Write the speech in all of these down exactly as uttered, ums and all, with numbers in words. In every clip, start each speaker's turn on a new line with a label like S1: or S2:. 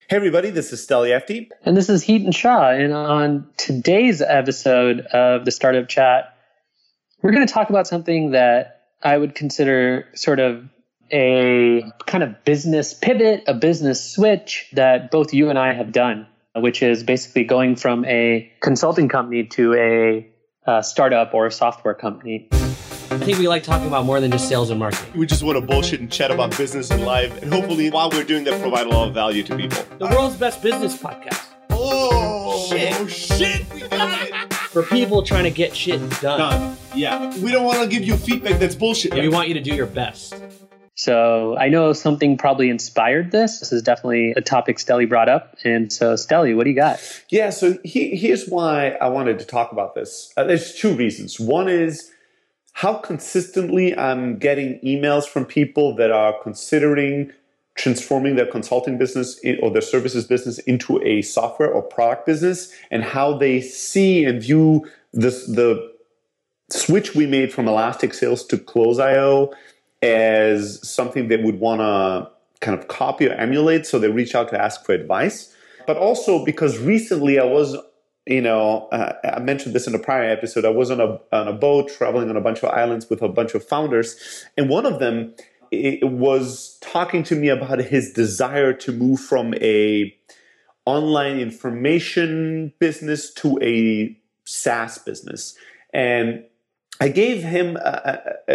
S1: Hey everybody, this is Steli Efti.
S2: And this is Heaton Shaw. And on today's episode of the Startup Chat, we're going to talk about something that I would consider sort of a kind of business pivot, a business switch that both you and I have done, which is basically going from a consulting company to a, a startup or a software company.
S3: I think we like talking about more than just sales and marketing.
S1: We just want to bullshit and chat about business and life, and hopefully while we're doing that, provide a lot of value to people.
S3: The world's best business podcast.
S1: Oh, shit. Oh, shit. We got it.
S3: For people trying to get shit done.
S1: Done. Yeah. We don't want to give you feedback that's bullshit.
S3: Yeah, we want you to do your best.
S2: So I know something probably inspired this. This is definitely a topic Steli brought up. And so, Steli, what do you got?
S1: Yeah, so he, here's why I wanted to talk about this. Uh, there's two reasons. One is how consistently I'm getting emails from people that are considering transforming their consulting business in, or their services business into a software or product business, and how they see and view this, the switch we made from Elastic Sales to Close dot i o as something they would want to kind of copy or emulate, so they reach out to ask for advice. But also because recently I was You know, uh, I mentioned this in a prior episode. I was on a on a boat traveling on a bunch of islands with a bunch of founders, and one of them it, was talking to me about his desire to move from a online information business to a SaaS business. And I gave him a, a,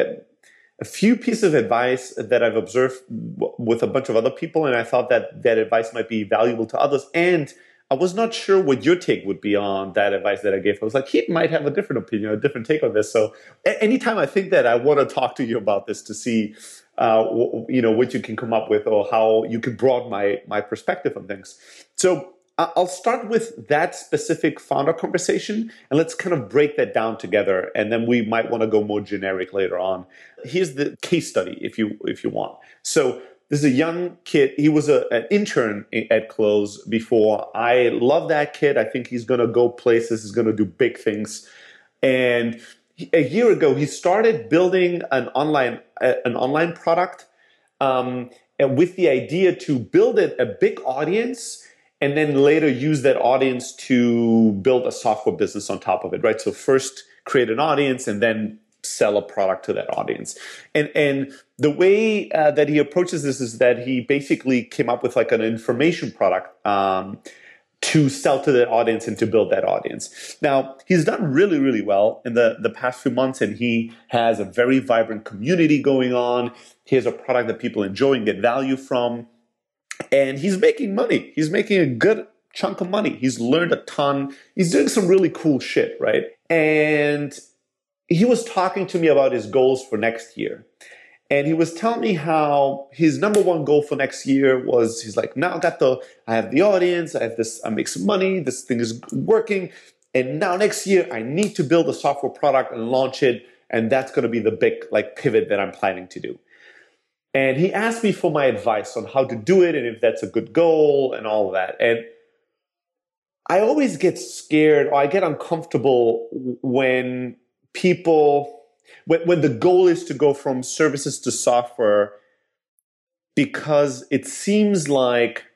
S1: a few pieces of advice that I've observed w- with a bunch of other people, and I thought that that advice might be valuable to others. And I was not sure what your take would be on that advice that I gave. I was like, he might have a different opinion, a different take on this. So a- anytime I think that, I want to talk to you about this to see, uh, w- you know, what you can come up with or how you can broaden my, my perspective on things. So I- I'll start with that specific founder conversation, and let's kind of break that down together. And then we might want to go more generic later on. Here's the case study, if you if you want. So this is a young kid. He was a, an intern at Close before. I love that kid. I think he's going to go places. He's going to do big things. And he, a year ago, he started building an online uh, an online product um, and with the idea to build it a big audience, and then later use that audience to build a software business on top of it. Right. So first create an audience, and then sell a product to that audience. And and the way uh, that he approaches this is that he basically came up with like an information product um, to sell to that audience and to build that audience. Now, he's done really, really well in the, the past few months, and he has a very vibrant community going on. He has a product that people enjoy and get value from. And he's making money. He's making a good chunk of money. He's learned a ton. He's doing some really cool shit, right? And he was talking to me about his goals for next year. And he was telling me how his number one goal for next year was, he's like, now I got the, I have the audience, I have this, I make some money, this thing is working. And now next year I need to build a software product and launch it. And that's going to be the big like pivot that I'm planning to do. And he asked me for my advice on how to do it and if that's a good goal and all of that. And I always get scared or I get uncomfortable when people, when, when the goal is to go from services to software, because it seems like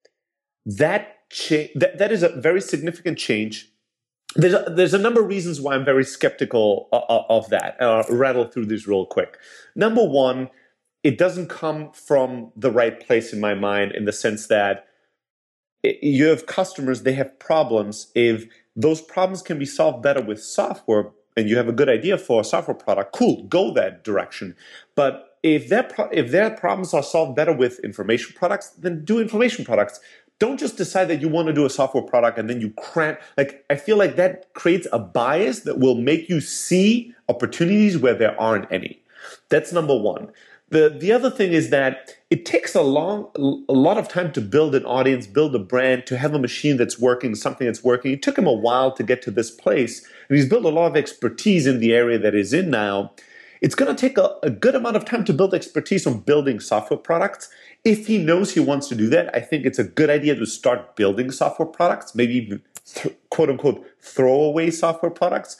S1: that cha- that, that is a very significant change. There's a, there's a number of reasons why I'm very skeptical of, of that. I'll rattle through these real quick. Number one, it doesn't come from the right place in my mind, in the sense that you have customers, they have problems. If those problems can be solved better with software, and you have a good idea for a software product, cool, go that direction. But if their pro- if their problems are solved better with information products, then do information products. Don't just decide that you want to do a software product and then you cram. Like, I feel like that creates a bias that will make you see opportunities where there aren't any. That's number one. The the other thing is that it takes a long, a lot of time to build an audience, build a brand, to have a machine that's working, something that's working. It took him a while to get to this place, and he's built a lot of expertise in the area that he's in now. It's going to take a, a good amount of time to build expertise on building software products. If he knows he wants to do that, I think it's a good idea to start building software products, maybe even th- quote unquote throwaway software products,